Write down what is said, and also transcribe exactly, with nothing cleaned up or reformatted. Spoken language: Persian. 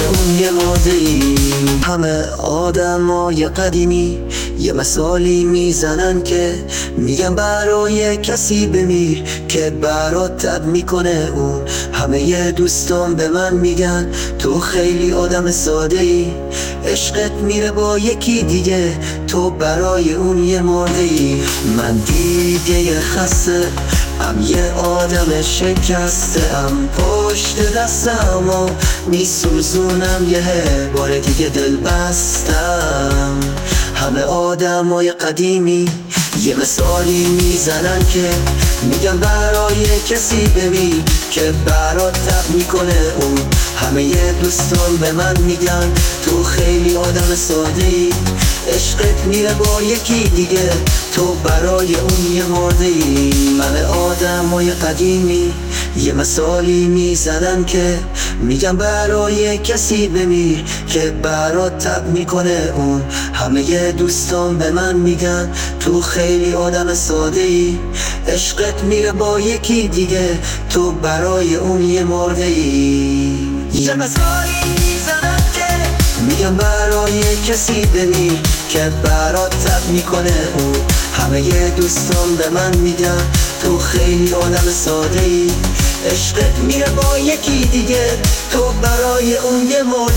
اون یه مرده ای. همه آدمای قدیمی یه مثالی میزنن که میگن برای کسی بمیر که برات تب میکنه اون. همه یه دوستان به من میگن تو خیلی آدم ساده ای، عشقت میره با یکی دیگه، تو برای اون یه مرده ای. من دیگه خسته ام، یه آدم شکسته ام، پشت دستم و میسوزونم، یه بار دیگه دل بستم. همه آدمای قدیمی یه مثالی میزنن که میگن برای کسی بمیر که برات تب میکنه اون. همه یه دوستان به من میگن تو خیلی آدم ساده ای، عشقت میره با یکی دیگه، تو برای اون یه مرده ای. من آدمای قدیمی یه مثالی میزنن که میگن برای کسی بمیر که برات تب میکنه اون. همه یه دوستان به من میگن تو خیلی آدم ساده ای، عشقت میره با یکی دیگه، تو برای اون یه مرده ای. یه مثالی میزنن که میگن برای کسی بمیر که برات تب میکنه اون. همه یه دوستان به من میگن تو خیلی آدم ساده ای، عشقت میره با یکی دیگه، تو برای اون یه مرده